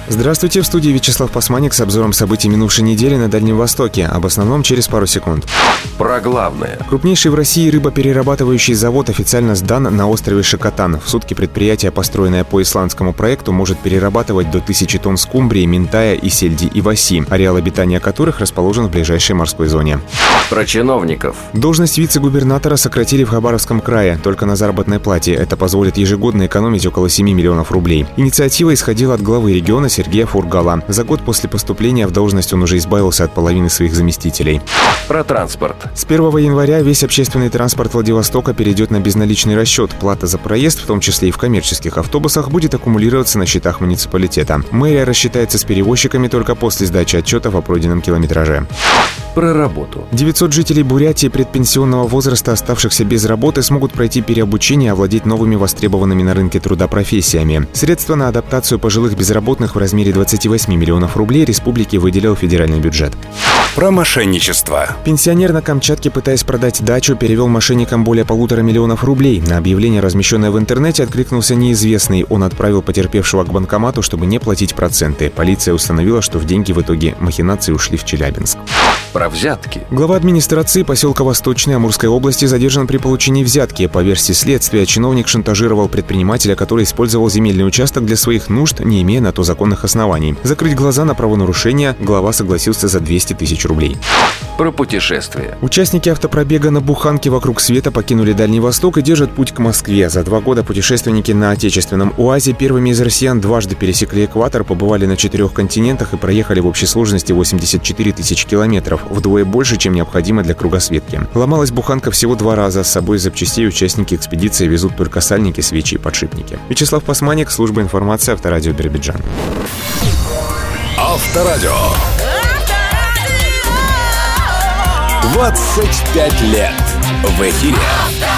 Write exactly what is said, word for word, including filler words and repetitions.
Здравствуйте, в студии Вячеслав Пасманик с обзором событий минувшей недели на Дальнем Востоке. Об основном через пару секунд. Про главное. Крупнейший в России рыбоперерабатывающий завод официально сдан на острове Шикотан. В сутки предприятие, построенное по исландскому проекту, может перерабатывать до тысячи тонн скумбрии, минтая и сельди иваси, ареал обитания которых расположен в ближайшей морской зоне. Про чиновников. Должность вице-губернатора сократили в Хабаровском крае, только на заработной плате. Это позволит ежегодно экономить около семи миллионов рублей. Инициатива исходила от главы региона Сергея Фургала. За год после поступления в должность он уже избавился от половины своих заместителей. Про транспорт. С первого января весь общественный транспорт Владивостока перейдет на безналичный расчет. Плата за проезд, в том числе и в коммерческих автобусах, будет аккумулироваться на счетах муниципалитета. Мэрия рассчитается с перевозчиками только после сдачи отчетов о пройденном километраже. Про работу. девятьсот жителей Бурятии предпенсионного возраста, оставшихся без работы, смогут пройти переобучение и овладеть новыми востребованными на рынке труда профессиями. Средства на адаптацию пожилых безработных в размере двадцати восьми миллионов рублей республике выделил федеральный бюджет. Про мошенничество. Пенсионер на Камчатке, пытаясь продать дачу, перевел мошенникам более полутора миллионов рублей. На объявление, размещенное в интернете, откликнулся неизвестный. Он отправил потерпевшего к банкомату, чтобы не платить проценты. Полиция установила, что в деньги в итоге махинации ушли в Челябинск. Про взятки. Глава администрации поселка Восточный Амурской области задержан при получении взятки. По версии следствия, чиновник шантажировал предпринимателя, который использовал земельный участок для своих нужд, не имея на то законных оснований. Закрыть глаза на правонарушение глава согласился за двести тысяч рублей. Про путешествия. Участники автопробега на буханке вокруг света покинули Дальний Восток и держат путь к Москве. За два года путешественники на отечественном УАЗе первыми из россиян дважды пересекли экватор, побывали на четырех континентах и проехали в общей сложности восемьдесят четыре тысячи километров, вдвое больше, чем необходимо для кругосветки. Ломалась буханка всего два раза. С собой из запчастей участники экспедиции везут только сальники, свечи и подшипники. Вячеслав Пасманик, служба информации, Авторадио Биробиджан. Авторадио. двадцать пять лет в эфире.